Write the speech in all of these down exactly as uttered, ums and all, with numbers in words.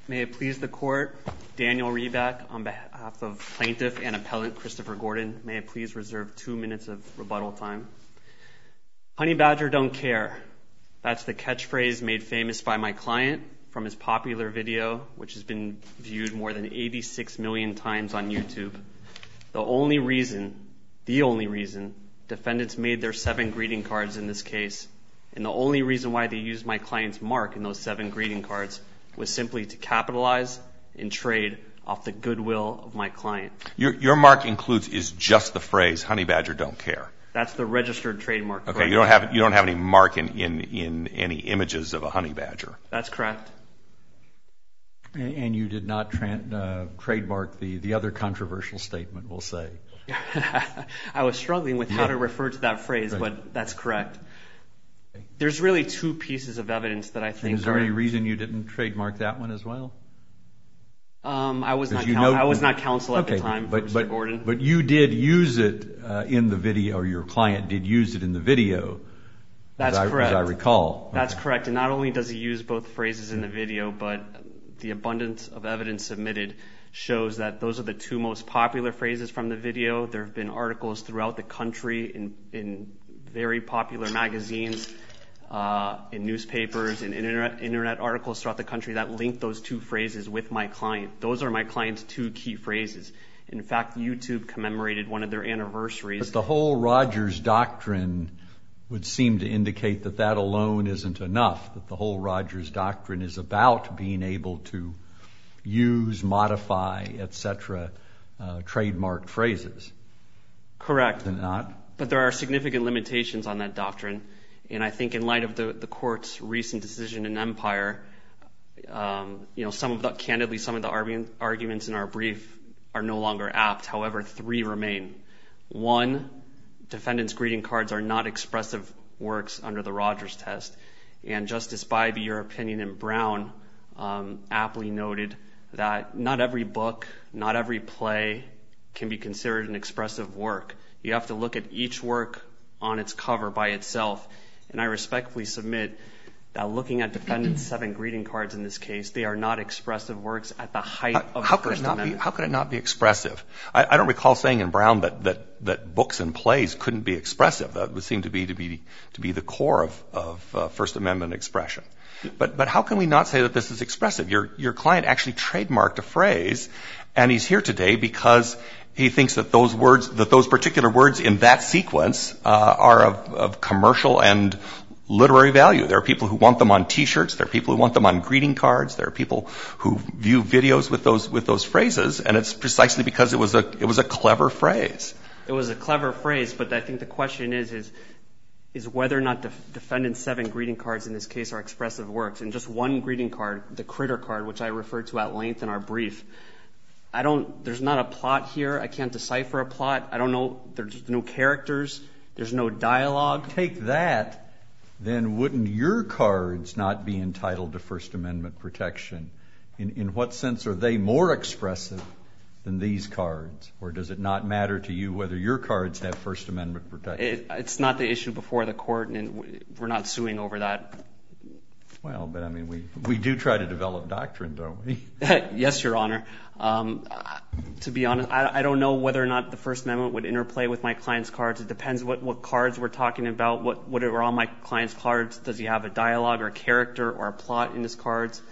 May it please the Court, Daniel Reback on behalf of Plaintiff and Appellant Christopher Gordon. May it please reserve two minutes of rebuttal time. Honey Badger don't care. That's the catchphrase made famous by my client from his popular video, which has been viewed more than eighty-six million times on YouTube. The only reason, the only reason, defendants made their seven greeting cards in this case, and the only reason why they used my client's mark in those seven greeting cards was simply to capitalize and trade off the goodwill of my client. Your, your mark includes, is just the phrase, Honey Badger don't care. That's the registered trademark. Okay, you don't have, you don't have any mark in, in, in any images of a honey badger. That's correct. And, and you did not tra- uh, trademark the, the other controversial statement, we'll say. I was struggling with how yeah. to refer to that phrase, right. but that's correct. There's really two pieces of evidence that I think. And is there are, any reason you didn't trademark that one as well? Um, I was not. You Coun- know, I was not counsel at okay, the time, but, for Mister but, Gordon. But you did use it uh, in the video, or your client did use it in the video. That's as I, correct. As I recall. That's okay. correct. And not only does he use both phrases in the video, but the abundance of evidence submitted shows that those are the two most popular phrases from the video. There have been articles throughout the country in in very popular magazines. Uh, in newspapers and internet, internet articles throughout the country that link those two phrases with my client. Those are my client's two key phrases. In fact, YouTube commemorated one of their anniversaries. But the whole Rogers doctrine would seem to indicate that that alone isn't enough, that the whole Rogers doctrine is about being able to use, modify, et cetera, uh, trademarked phrases. Correct. Is it not? But there are significant limitations on that doctrine. And I think in light of the, the court's recent decision in Empire, um, you know, some of the, candidly, some of the argument, arguments in our brief are no longer apt. However, three remain. One, defendants' greeting cards are not expressive works under the Rogers test. And Justice Bybee, your opinion in Brown, um, aptly noted that not every book, not every play can be considered an expressive work. You have to look at each work on its cover by itself. And I respectfully submit that looking at defendants' seven greeting cards in this case, they are not expressive works at the height how, of how the could First it not Amendment. Be, how could it not be expressive? I, I don't recall saying in Brown that, that, that books and plays couldn't be expressive. That would seem to be to be to be the core of, of uh, First Amendment expression. But but how can we not say that this is expressive? Your your client actually trademarked a phrase, and he's here today because he thinks that those words, that those particular words in that sequence uh, are of, of commercial and literary value. There are people who want them on T-shirts. There are people who want them on greeting cards. There are people who view videos with those with those phrases, and it's precisely because it was a it was a clever phrase. It was a clever phrase, but I think the question is is is whether or not the defendant's seven greeting cards in this case are expressive works. And just one greeting card, the critter card, which I referred to at length in our brief. I don't, there's not a plot here. I can't decipher a plot. I don't know, there's no characters. There's no dialogue. Take that, then wouldn't your cards not be entitled to First Amendment protection? In, in what sense are they more expressive than these cards? Or does it not matter to you whether your cards have First Amendment protection? It, it's not the issue before the court, and we're not suing over that. Well, but I mean, we, we do try to develop doctrine, don't we? Yes, Your Honor. Um, to be honest, I, I don't know whether or not the First Amendment would interplay with my client's cards. It depends what, what cards we're talking about, what, what are on my client's cards. Does he have a dialogue or a character or a plot in his cards?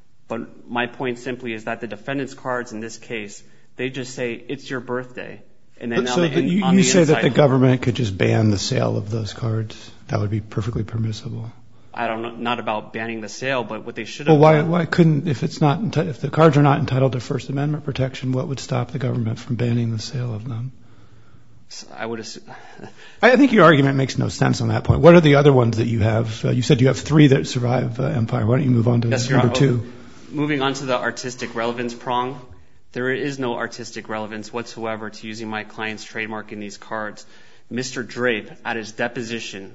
But my point simply is that the defendant's cards in this case, they just say, it's your birthday. And then so on the, the, you, on you the say inside, that the government could just ban the sale of those cards. That would be perfectly permissible. I don't know, not about banning the sale, but what they should have Well, why, done. why couldn't, if it's not, enti- if the cards are not entitled to First Amendment protection, what would stop the government from banning the sale of them? I would assume. I think your argument makes no sense on that point. What are the other ones that you have? Uh, you said you have three that survive uh, Empire. Why don't you move on to Yes, number Your two? Honor. Moving on to the artistic relevance prong, there is no artistic relevance whatsoever to using my client's trademark in these cards. Mister Drape, at his deposition,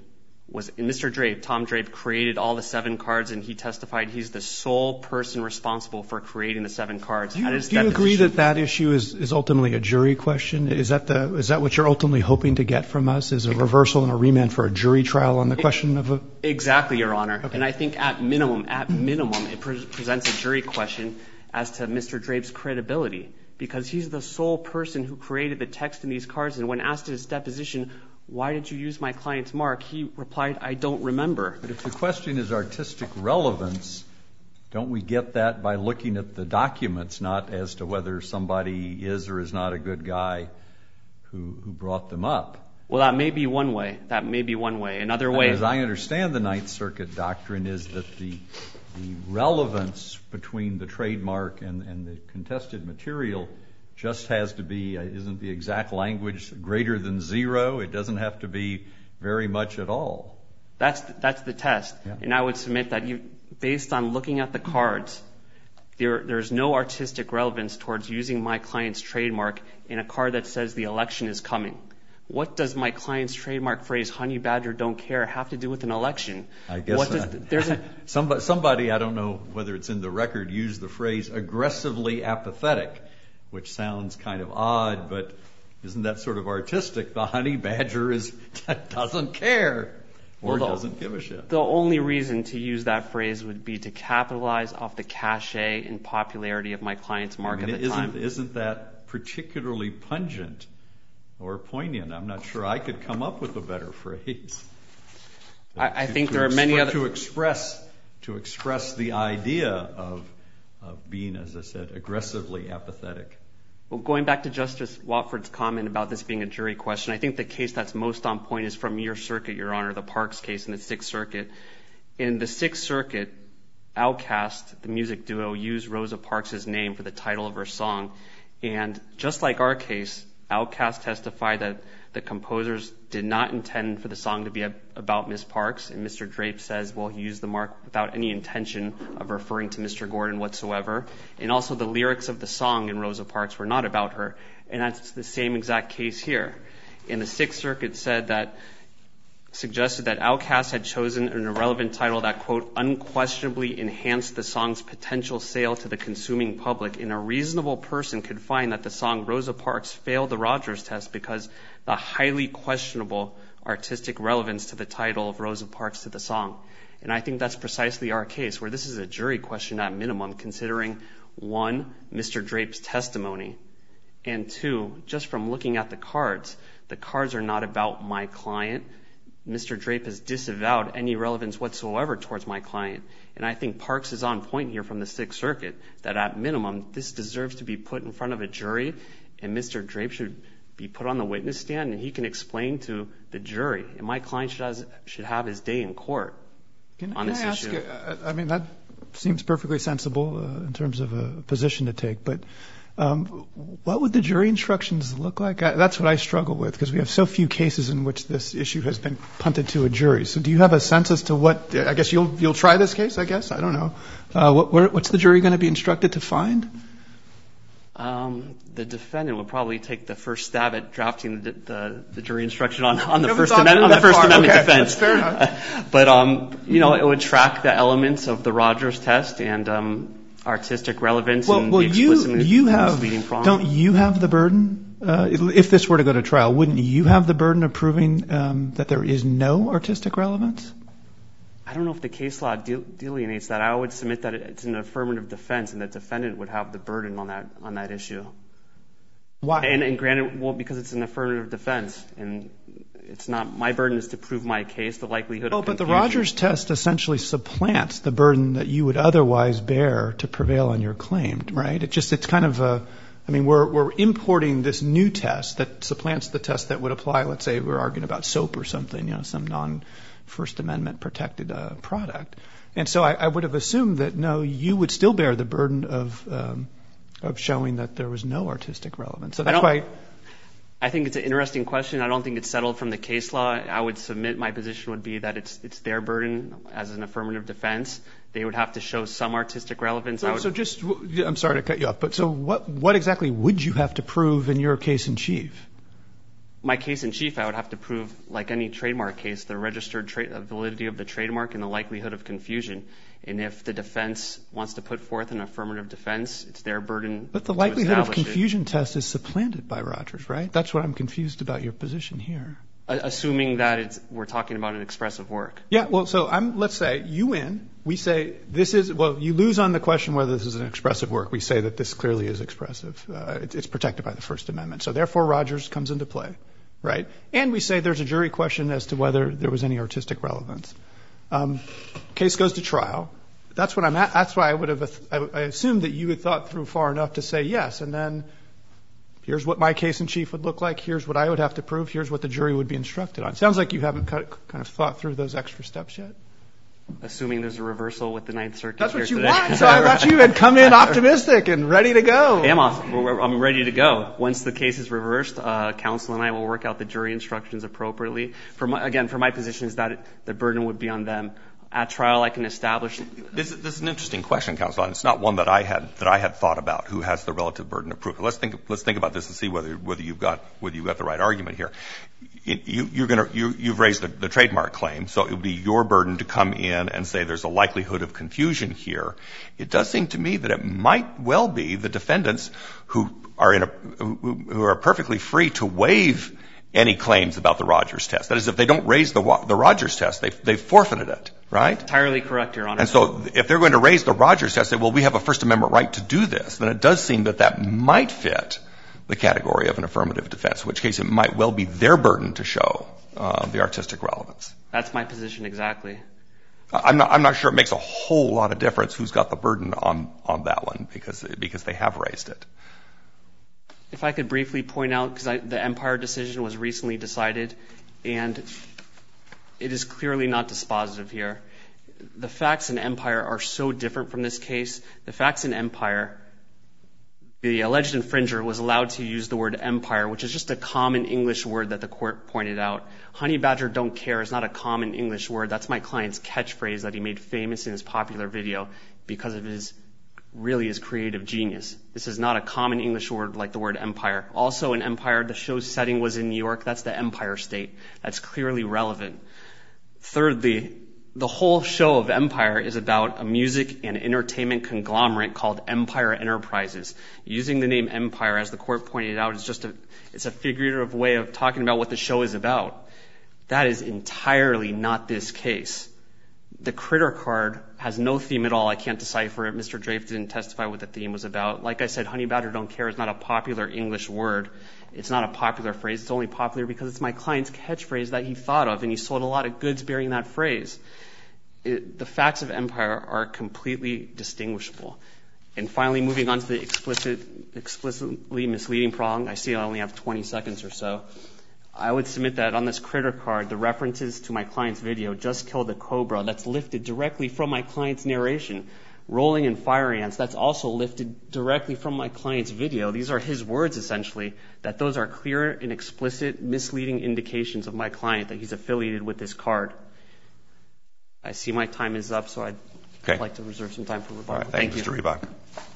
was Mister Drape, Tom Drape, created all the seven cards, and he testified he's the sole person responsible for creating the seven cards. Do you, do you agree that that issue is, is ultimately a jury question? Is that the is that what you're ultimately hoping to get from us, is a reversal and a remand for a jury trial on the question of a... Exactly, Your Honor. Okay. And I think at minimum, at minimum, it pre- presents a jury question as to Mister Drape's credibility, because he's the sole person who created the text in these cards, and when asked at his deposition, why did you use my client's mark, he replied, I don't remember. But if the question is artistic relevance, don't we get that by looking at the documents, not as to whether somebody is or is not a good guy who, who brought them up? Well, that may be one way. That may be one way. Another way... And as I understand the Ninth Circuit doctrine is that the the relevance between the trademark and, and the contested material just has to be, uh, isn't the exact language greater than zero? It doesn't have to be very much at all. That's the, that's the test. Yeah. And I would submit that you, based on looking at the cards, there there's no artistic relevance towards using my client's trademark in a card that says the election is coming. What does my client's trademark phrase, honey badger don't care, have to do with an election? I guess what does, uh, there's a, somebody, somebody, I don't know whether it's in the record, used the phrase aggressively apathetic, which sounds kind of odd, but isn't that sort of artistic? The honey badger is doesn't care or well, the, doesn't give a shit. The only reason to use that phrase would be to capitalize off the cachet and popularity of my client's mark I mean, at the isn't, time. Isn't that particularly pungent or poignant? I'm not sure I could come up with a better phrase. I, I to, think to there are many expre- other... To express, to express the idea of of being, as I said, aggressively apathetic. Well, going back to Justice Watford's comment about this being a jury question, I think the case that's most on point is from your circuit, Your Honor, the Parks case in the Sixth Circuit. In the Sixth Circuit, Outkast, the music duo, used Rosa Parks' name for the title of her song. And just like our case, Outkast testified that the composers did not intend for the song to be a, about Miss Parks, and Mister Drape says, well, he used the mark without any intention of referring to Mister Gordon whatsoever. And also the lyrics of the song in Rosa Parks were not about her. And that's the same exact case here. And the Sixth Circuit said that, suggested that Outkast had chosen an irrelevant title that, quote, unquestionably enhanced the song's potential sale to the consuming public, and a reasonable person could find that the song Rosa Parks failed the Rogers test because the highly questionable artistic relevance to the title of Rosa Parks to the song. And I think that's precisely our case, where this is a jury question at minimum, considering, one, Mister Drape's testimony, and two, just from looking at the cards, the cards are not about my client. Mister Drape has disavowed any relevance whatsoever towards my client. And I think Parks is on point here from the Sixth Circuit, that at minimum, this deserves to be put in front of a jury, and Mister Drape should be put on the witness stand, and he can explain to the jury. And my client should, has, should have his day in court can, on can this I ask, issue. uh, I mean, that seems perfectly sensible uh, in terms of a position to take, but Um, what would the jury instructions look like? I, that's what I struggle with, because we have so few cases in which this issue has been punted to a jury. So do you have a sense as to what, I guess you'll you'll try this case, I guess? I don't know. Uh, what, where, what's the jury going to be instructed to find? Um, the defendant would probably take the first stab at drafting the, the, the jury instruction on, on the First Amendment, the First Amendment okay, defense. That's fair enough. But, um, you know, it would track the elements of the Rogers test and, um, artistic relevance well, and well, the you, explicit you have, misleading prong. Don't you have the burden? Uh, if this were to go to trial, wouldn't you have the burden of proving um, that there is no artistic relevance? I don't know if the case law de- delineates that. I would submit that it's an affirmative defense, and the defendant would have the burden on that on that issue. Why? And, and granted, well, because it's an affirmative defense, and it's not my burden is to prove my case. The likelihood oh, of but the confusion. Rogers test essentially supplants the burden that you would otherwise bear to prevail on your claim, right? It just it's kind of a, I mean, we're we're importing this new test that supplants the test that would apply. Let's say we're arguing about soap or something, you know, some non-First Amendment protected uh, product, and so I, I would have assumed that no, you would still bear the burden of um, of showing that there was no artistic relevance. So that's why. I think it's an interesting question. I don't think it's settled from the case law. I would submit my position would be that it's it's their burden as an affirmative defense. They would have to show some artistic relevance. So, I would, so just, I'm sorry to cut you off, but so what what exactly would you have to prove in your case in chief? my case in chief, I would have to prove, like any trademark case, the registered tra- validity of the trademark and the likelihood of confusion. And if the defense wants to put forth an affirmative defense, it's their burden. But the likelihood of confusion it. test is supplanted by Rogers, right? That's what I'm confused about your position here. Assuming that it's, we're talking about an expressive work. Yeah, well, so I'm, let's say you win. We say this is, well, you lose on the question whether this is an expressive work. We say that this clearly is expressive. Uh, it, it's protected by the First Amendment. So therefore, Rogers comes into play, right? And we say there's a jury question as to whether there was any artistic relevance. Um, case goes to trial. That's what I'm at. That's why I would have, I, I assumed that you had thought through far enough to say yes, and then here's what my case in chief would look like. Here's what I would have to prove. Here's what the jury would be instructed on. It sounds like you haven't kind of thought through those extra steps yet. Assuming there's a reversal with the Ninth Circuit. That's here what you today. want. So I thought you had come in optimistic and ready to go. I'm, off, I'm ready to go. Once the case is reversed, uh, counsel and I will work out the jury instructions appropriately. For my, again, for my position is that it, the burden would be on them. At trial, I can establish. This, this is an interesting question, counsel, and it's not one that I had that I had thought about. Who has the relative burden of proof? Let's think. Let's think about this and see whether whether you've got whether you've got the right argument here. You, you're going to you, you've raised the, the trademark claim, so it would be your burden to come in and say there's a likelihood of confusion here. It does seem to me that it might well be the defendants who are in a who, who are perfectly free to waive any claims about the Rogers test. That is, if they don't raise the the Rogers test, they they've forfeited it, right? Entirely correct, Your Honor. And so if they're going to raise the Rogers test, say, well, we have a First Amendment right to do this, then it does seem that that might fit the category of an affirmative defense, in which case it might well be their burden to show uh, the artistic relevance. That's my position exactly. I'm not I'm not sure it makes a whole lot of difference who's got the burden on on that one because because they have raised it. If I could briefly point out, because the Empire decision was recently decided, and it is clearly not dispositive here. The facts in Empire are so different from this case. The facts in Empire, the alleged infringer was allowed to use the word empire, which is just a common English word that the court pointed out. Honey badger don't care is not a common English word. That's my client's catchphrase that he made famous in his popular video because of his really his creative genius. This is not a common English word like the word empire. Also in Empire, the show's setting was in New York. That's the Empire State. That's clearly relevant. Thirdly, the whole show of Empire is about a music and entertainment conglomerate called Empire Enterprises. Using the name Empire, as the court pointed out, is just a, it's a figurative way of talking about what the show is about. That is entirely not this case. The critter card has no theme at all. I can't decipher it. Mister Drafe didn't testify what the theme was about. Like I said, honey badger don't care is not a popular English word. It's not a popular phrase. It's only popular because it's my client's catchphrase that he thought of, and he sold a lot of goods bearing that phrase. It, the facts of Empire are completely distinguishable. And finally, moving on to the explicit, explicitly misleading prong, I see I only have twenty seconds or so. I would submit that on this critter card, the references to my client's video, Just Killed a Cobra, that's lifted directly from my client's narration. Rolling and fire ants, that's also lifted directly from my client's video. These are his words, essentially, that those are clear and explicit misleading indications of my client that he's affiliated with this card. I see my time is up, so I'd okay. like to reserve some time for rebuttal. All right, thank, thank you, Mister Reebok.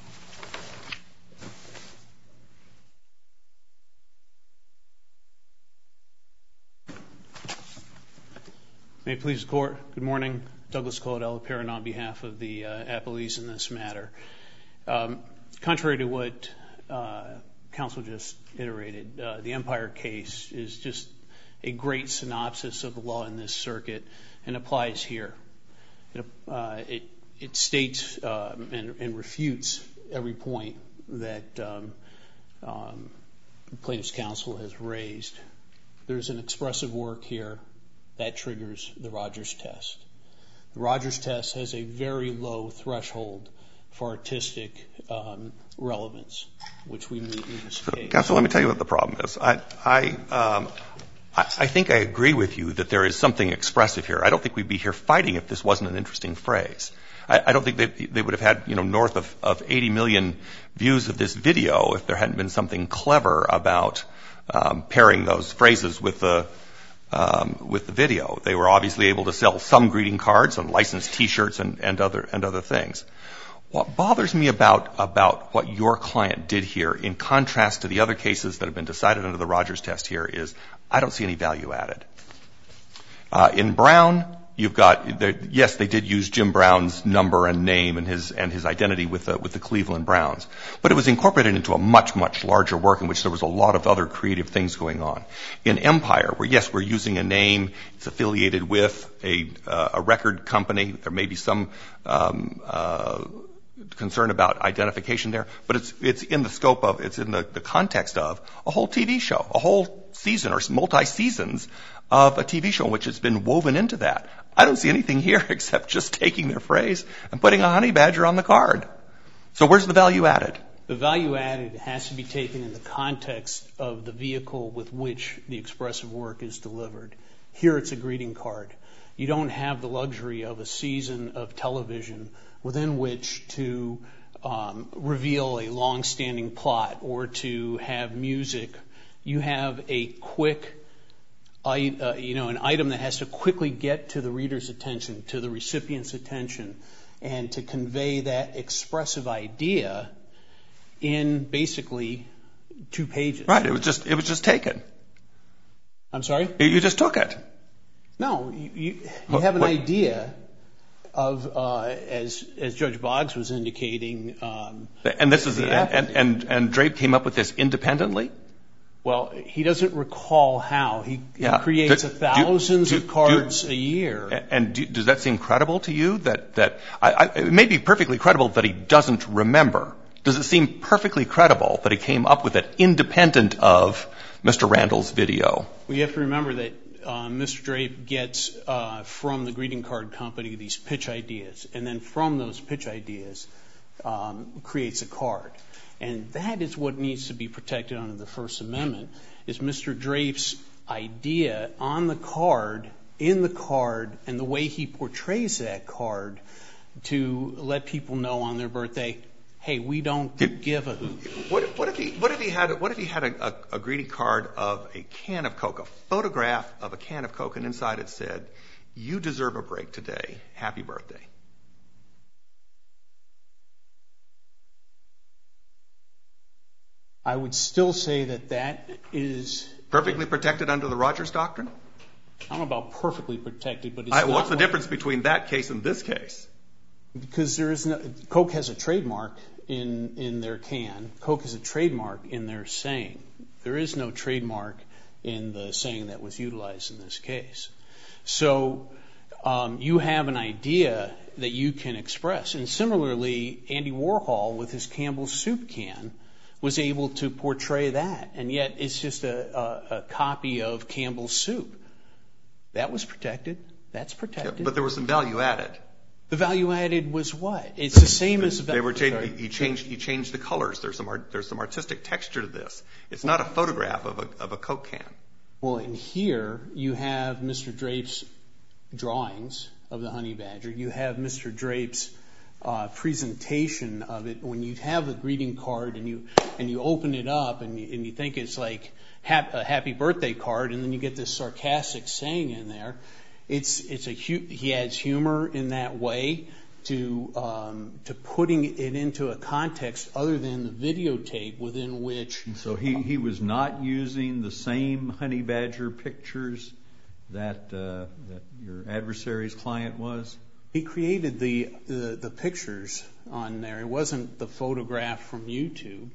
May it please the Court. Good morning. Douglas Caudill, appearing on behalf of the uh, appellees in this matter. Um, contrary to what uh, counsel just iterated, uh, the Empire case is just a great synopsis of the law in this circuit and applies here. It, uh, it, it states uh, and, and refutes every point that um, um, plaintiff's counsel has raised. There's an expressive work here that triggers the Rogers test. The Rogers test has a very low threshold for artistic um, relevance, which we meet in this case. Counsel, let me tell you what the problem is. I, I, um, I, I think I agree with you that there is something expressive here. I don't think we'd be here fighting if this wasn't an interesting phrase. I, I don't think they, they would have had, you know, north of, of eighty million views of this video if there hadn't been something clever about um, pairing those phrases with the Um, with the video. They were obviously able to sell some greeting cards and licensed T-shirts and, and other and other things. What bothers me about, about what your client did here, in contrast to the other cases that have been decided under the Rogers test here, is I don't see any value added. Uh, in Brown, you've got, yes, they did use Jim Brown's number and name and his, and his identity with the, with the Cleveland Browns. But it was incorporated into a much, much larger work in which there was a lot of other creative things going on. In Empire, where yes, we're using a name, it's affiliated with a, uh, a record company, there may be some, um, uh, concern about identification there, but it's it's in the scope of, it's in the, the context of a whole T V show, a whole season or multi-seasons of a T V show in which it's been woven into that. I don't see anything here except just taking their phrase and putting a honey badger on the card. So where's the value added? The value added has to be taken in the context of the vehicle with which the expressive work is delivered. Here it's a greeting card. You don't have the luxury of a season of television within which to um, reveal a long-standing plot or to have music. You have a quick, uh, you know, an item that has to quickly get to the reader's attention, to the recipient's attention, and to convey that expressive idea in basically two pages. Right. It was just it was just taken. I'm sorry? You just took it. No, you, you, you have an what? idea of, uh, as as Judge Boggs was indicating. Um, and this is and, and and and Drape came up with this independently. Well, he doesn't recall how he, yeah. he creates do, a thousands do, of cards do, a year. And do, does that seem credible to you? That that I, I, it may be perfectly credible that he doesn't remember. Does it seem perfectly credible that he came up with it independent of Mister Randall's video? Well, you have to remember that uh, Mister Drape gets uh, from the greeting card company these pitch ideas, and then from those pitch ideas um, creates a card. And that is what needs to be protected under the First Amendment, is Mister Drape's idea on the card, in the card, and the way he portrays that card to let people know on their birthday, hey, we don't Did, give a hoot. What, what if he what if he had what if he had a, a, a greeting card of a can of Coke, a photograph of a can of Coke, and inside it said, "You deserve a break today. Happy birthday." I would still say that that is perfectly protected under the Rogers Doctrine. I don't know about perfectly protected, but it's I, not what's the like, difference between that case and this case? Because there is no Coke has a trademark in in their can. Coke has a trademark in their saying. There is no trademark in the saying that was utilized in this case. So um, you have an idea that you can express, and similarly, Andy Warhol with his Campbell's soup can was able to portray that, and yet it's just a, a, a copy of Campbell's soup. That was protected. That's protected. Yeah, but there was some value added. The value added was what? It's the same as the they were changed. He changed. He changed the colors. There's some art, there's some artistic texture to this. It's not a photograph of a of a Coke can. Well, in here you have Mister Drape's drawings of the honey badger. You have Mister Drape's uh, presentation of it. When you have the greeting card and you and you open it up and you, and you think it's like hap, a happy birthday card, and then you get this sarcastic saying in there. It's it's a he adds humor in that way to um, to putting it into a context other than the videotape within which. And so he he was not using the same honey badger pictures that uh, that your adversary's client was. He created the, the the pictures on there. It wasn't the photograph from YouTube.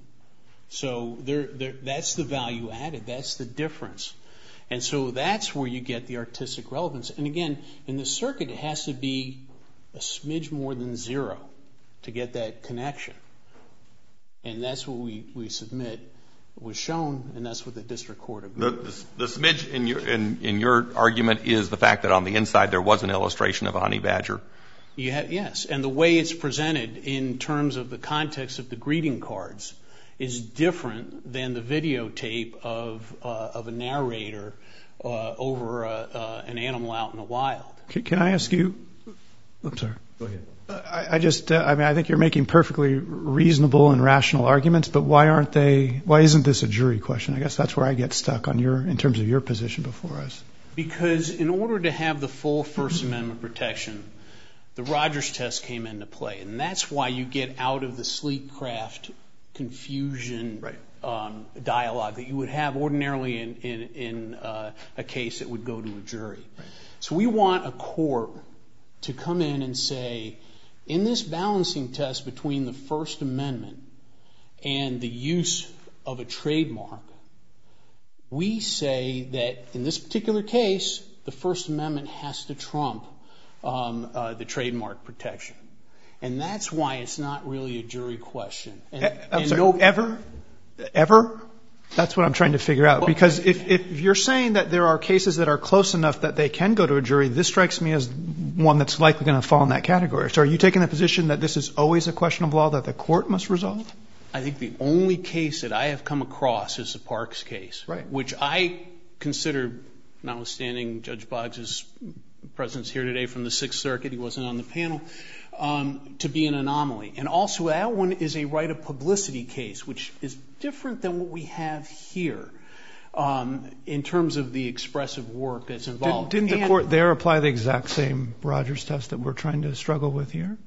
So there there that's the value added. That's the difference. And so that's where you get the artistic relevance. And again, in the circuit, it has to be a smidge more than zero to get that connection. And that's what we, we submit was shown, and that's what the district court agreed. The, the, the smidge in your in, in your argument is the fact that on the inside there was an illustration of a honey badger. You have, yes, and the way it's presented in terms of the context of the greeting cards is different than the videotape of uh, of a narrator uh, over uh, uh, an animal out in the wild. Can, can I ask you? I'm sorry. Go ahead. I, I just, uh, I mean, I think you're making perfectly reasonable and rational arguments, but why aren't they? Why isn't this a jury question? I guess that's where I get stuck on your, in terms of your position before us. Because in order to have the full First Amendment protection, the Rogers test came into play. And that's why you get out of the sleek craft confusion right. um, dialogue that you would have ordinarily in, in, in uh, a case that would go to a jury. Right. So we want a court to come in and say, in this balancing test between the First Amendment and the use of a trademark, we say that in this particular case, the First Amendment has to trump um, uh, the trademark protection. And that's why it's not really a jury question. And, I'm and sorry, no, ever? Ever? That's what I'm trying to figure out. Well, because if, if you're saying that there are cases that are close enough that they can go to a jury, this strikes me as one that's likely going to fall in that category. So are you taking the position that this is always a question of law that the court must resolve? I think the only case that I have come across is the Parks case, right. which I consider, notwithstanding Judge Boggs' presence here today from the Sixth Circuit, he wasn't on the panel, um, to be an anomaly. And also that one is a right of publicity case, which is different than what we have here um, in terms of the expressive work that's involved. Didn't, didn't the and, court there apply the exact same Rogers test that we're trying to struggle with here?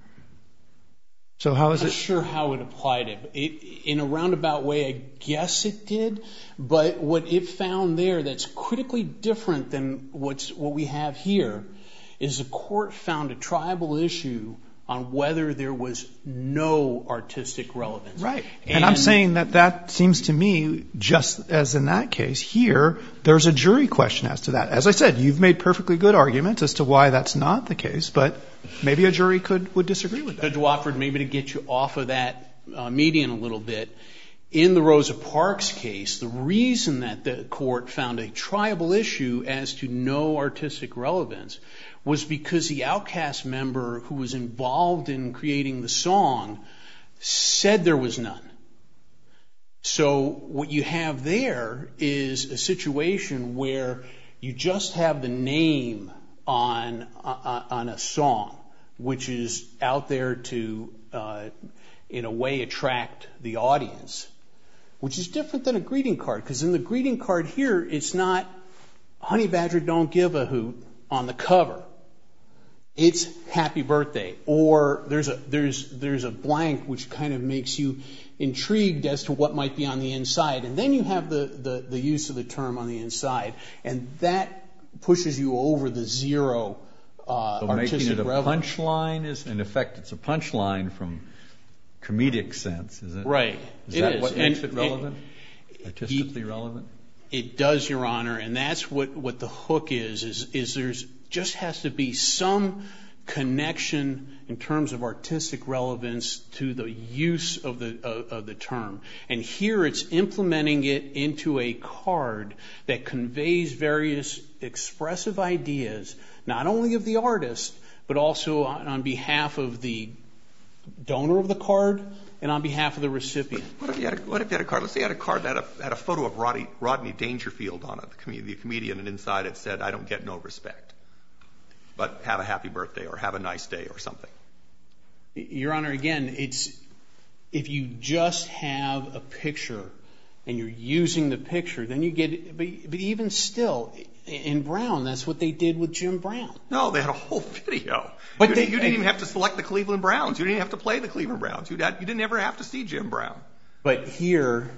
So how is I'm not it? sure how it applied it. it. In a roundabout way, I guess it did. But what it found there that's critically different than what's what we have here is the court found a tribal issue on whether there was no artistic relevance. Right. And, and I'm saying that that seems to me, just as in that case, here, there's a jury question as to that. As I said, you've made perfectly good arguments as to why that's not the case, but maybe a jury could would disagree with that. Judge Wofford, maybe to get you off of that uh, median a little bit, in the Rosa Parks case, the reason that the court found a triable issue as to no artistic relevance was because the Outcast member who was involved in creating the song said there was none. So what you have there is a situation where you just have the name on uh, on a song, which is out there to, uh, in a way, attract the audience, which is different than a greeting card. Because in the greeting card here, it's not Honey Badger Don't Give a Hoot on the cover. It's Happy Birthday, or there's a there's there's a blank which kind of makes you intrigued as to what might be on the inside, and then you have the the, the use of the term on the inside, and that pushes you over the zero uh, so artistic making it a relevance. punchline is, in effect, it's a punchline from comedic sense, is it? Right. Is it that is. what makes and it relevant? It, Artistically relevant? It does, Your Honor, and that's what, what the hook is, is, is there's just has to be some connection in terms of artistic relevance to the use of the, of, of the term. And here it's implementing it into a card that conveys various expressive ideas, not only of the artist, but also on, on behalf of the donor of the card and on behalf of the recipient. What if you had a, what if you had a card? Let's say you had a card that had a, had a photo of Rodney, Rodney Dangerfield on it, the, com- the comedian, and inside it said, "I don't get no respect, but have a happy birthday," or "have a nice day," or something. Your Honor, again, it's if you just have a picture and you're using the picture, then you get, but, but even still, in Brown, that's what they did with Jim Brown. No, they had a whole video. But you, they, didn't, you didn't even have to select the Cleveland Browns. You didn't even have to play the Cleveland Browns. You, had, you didn't ever have to see Jim Brown. But here,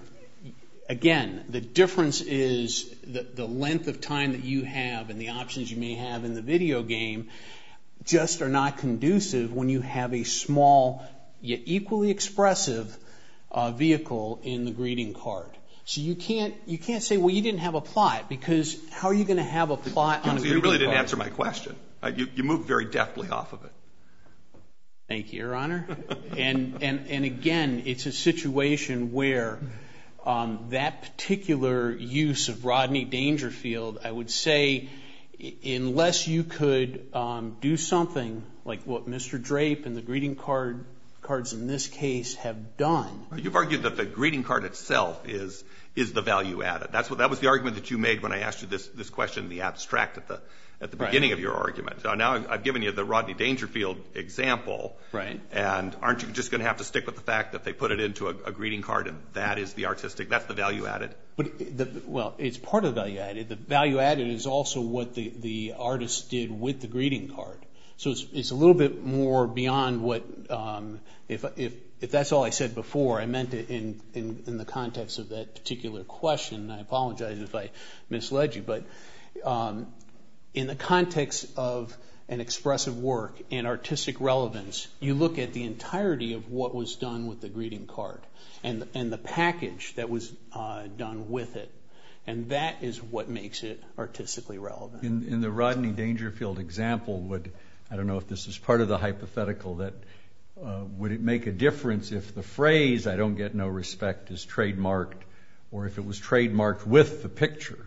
again, the difference is the, the length of time that you have and the options you may have in the video game just are not conducive when you have a small yet equally expressive uh, vehicle in the greeting card. So you can't you can't say, well, you didn't have a plot, because how are you going to have a plot on a greeting card? You really didn't answer my question. Uh, you, you moved very deftly off of it. Thank you, Your Honor. and and and again, it's a situation where um, that particular use of Rodney Dangerfield, I would say, unless you could um, do something like what Mister Drape and the greeting card cards in this case have done. You've argued that the greeting card itself is is the value added. That's what that was the argument that you made when I asked you this this question in the abstract at the at the beginning right. of your argument. So now I've given you the Rodney Dangerfield example. Right. And aren't you just going to have to stick with the fact that they put it into a, a greeting card and that is the artistic, that's the value added? But the, well, it's part of the value added. The value added is also what the, the artist did with the greeting card. So it's, it's a little bit more beyond what, um, if, if, if that's all I said before, I meant it in, in, in the context of that particular question. I apologize if I misled you, but um, in the context of an expressive work and artistic relevance, you look at the entirety of what was done with the greeting card and, and the package that was uh, done with it. And that is what makes it artistically relevant. In, in the Rodney Dangerfield example, would, I don't know if this is part of the hypothetical, that uh, would it make a difference if the phrase, "I don't get no respect," is trademarked, or if it was trademarked with the picture?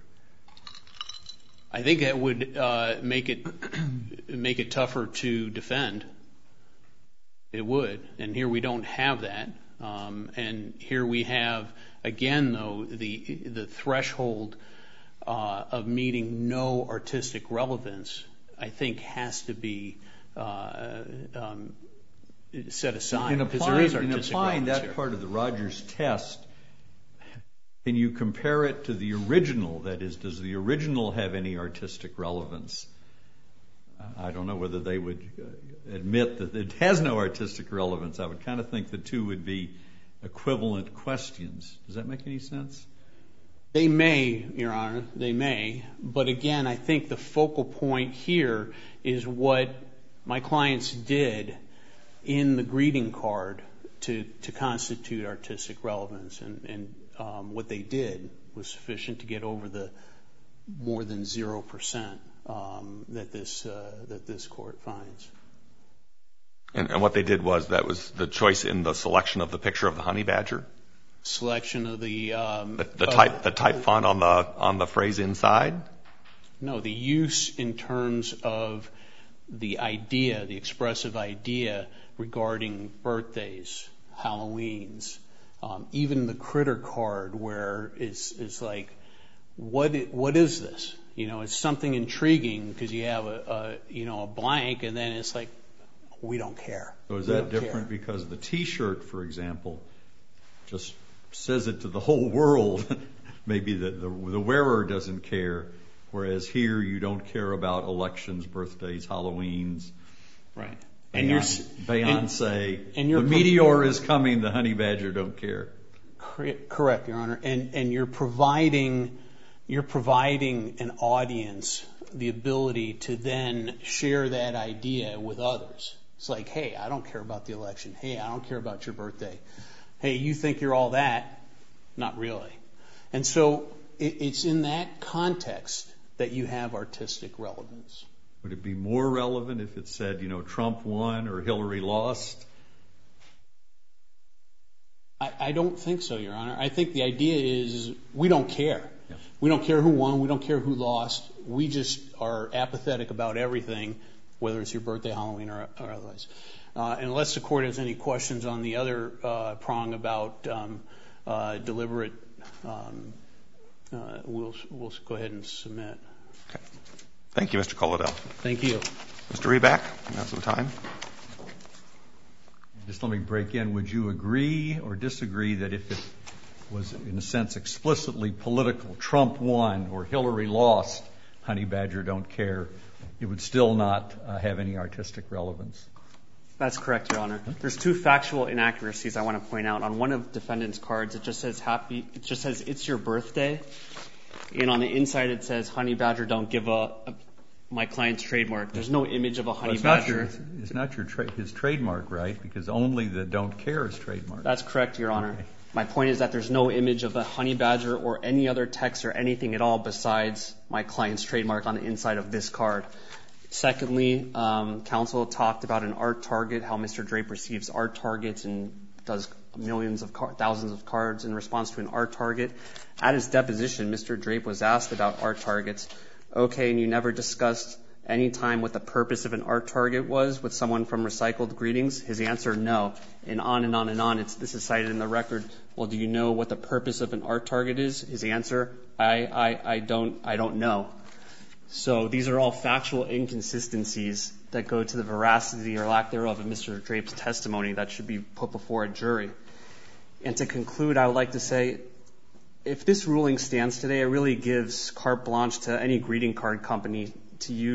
I think that would uh, make it make it tougher to defend. It would, and here we don't have that. Um, and here we have, again, though, the the threshold uh, of meeting no artistic relevance, I think, has to be uh, um, set aside. In because applying, there is in artistic applying relevance that here. part of the Rogers test, can you compare it to the original? That is, does the original have any artistic relevance? I don't know whether they would admit that it has no artistic relevance. I would kind of think the two would be equivalent questions. Does that make any sense? They may, Your Honor, they may. But again, I think the focal point here is what my clients did in the greeting card to, to constitute artistic relevance. And, and um, what they did was sufficient to get over the more than zero percent um, that this uh, that this court finds. And, and what they did was, that was the choice in the selection of the picture of the honey badger? Selection of the um, The, the type, the type font on the on the phrase inside? No, the use in terms of the idea, the expressive idea regarding birthdays, Halloweens, um, even the critter card, where it's it's like, what it, what is this? You know, it's something intriguing because you have a, a you know a blank, and then it's like, we don't care. So is We that don't different care. because the T-shirt, for example, just says it to the whole world? Maybe the, the the wearer doesn't care, whereas here you don't care about elections, birthdays, Halloweens. Right. And And you're Beyonce, and, and you're the pro- meteor is coming, the honey badger don't care. Correct, Your Honor. And and you're providing you're providing an audience the ability to then share that idea with others. It's like, hey, I don't care about the election. Hey, I don't care about your birthday. Hey, you think you're all that? Not really. And so it, it's in that context that you have artistic relevance. Would it be more relevant if it said, you know, Trump won or Hillary lost? I, I don't think so, Your Honor. I think the idea is we don't care. Yeah. We don't care who won. We don't care who lost. We just are apathetic about everything, whether it's your birthday, Halloween, or, or otherwise. Uh, unless the court has any questions on the other uh, prong about um, uh, deliberate, um, uh, we'll, we'll go ahead and submit. Okay. Thank you, Mister Colladell. Thank you. Mister Reback, you have some time. Just let me break in. Would you agree or disagree that if it was, in a sense, explicitly political, Trump won or Hillary lost, honey badger don't care, it would still not uh, have any artistic relevance? That's correct, Your Honor. There's two factual inaccuracies I want to point out. On one of defendant's cards, it just says happy. It just says it's your birthday, and on the inside it says honey badger don't give a, a my client's trademark. There's no image of a honey well, it's badger. Not your, it's not your tra- his trademark, right? Because only the don't care is trademark. That's correct, Your Honor. Okay. My point is that there's no image of a honey badger or any other text or anything at all besides my client's trademark on the inside of this card. Secondly, um, counsel talked about an art target, how Mister Drape receives art targets and does millions of car- thousands of cards in response to an art target. At his deposition, Mister Drape was asked about art targets. Okay, and you never discussed any time what the purpose of an art target was with someone from Recycled Greetings? His answer, no. And on and on and on. It's, this is cited in the record. Well, do you know what the purpose of an art target is? His answer, I, I, I don't, I don't know. So these are all factual inconsistencies that go to the veracity or lack thereof of Mister Drape's testimony that should be put before a jury. And to conclude, I would like to say, if this ruling stands today, it really gives carte blanche to any greeting card company to use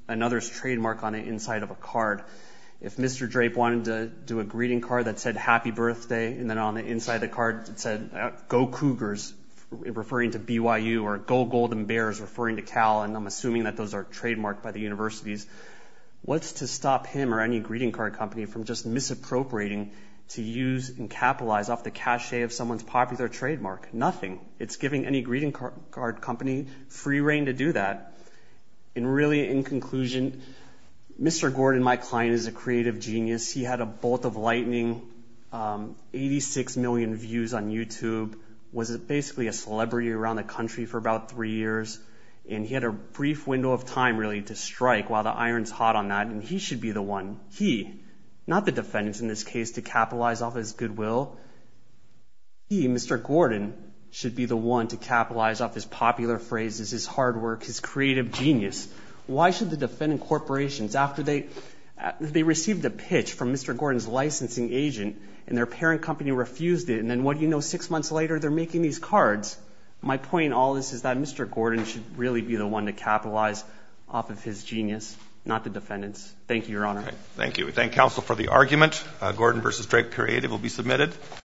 another's trademark on the inside of a card. If Mister Drape wanted to do a greeting card that said happy birthday, and then on the inside of the card it said uh, go Cougars, referring to B Y U, or go Golden Bears, referring to Cal, and I'm assuming that those are trademarked by the universities, what's to stop him or any greeting card company from just misappropriating to use and capitalize off the cachet of someone's popular trademark? Nothing. It's giving any greeting card company free rein to do that. And really, in conclusion, Mister Gordon, my client, is a creative genius. He had a bolt of lightning, um, eighty-six million views on YouTube, was basically a celebrity around the country for about three years. And he had a brief window of time, really, to strike while the iron's hot on that. And he should be the one, he, not the defendants in this case, to capitalize off his goodwill. He, Mister Gordon, should be the one to capitalize off his popular phrases, his hard work, his creative genius. Why should the defendant corporations, after they they received a pitch from Mister Gordon's licensing agent and their parent company refused it, and then what do you know, six months later they're making these cards? My point in all this is that Mister Gordon should really be the one to capitalize off of his genius, not the defendants. Thank you, Your Honor. Okay. Thank you. We thank counsel for the argument. Uh, Gordon versus Drape Creative will be submitted.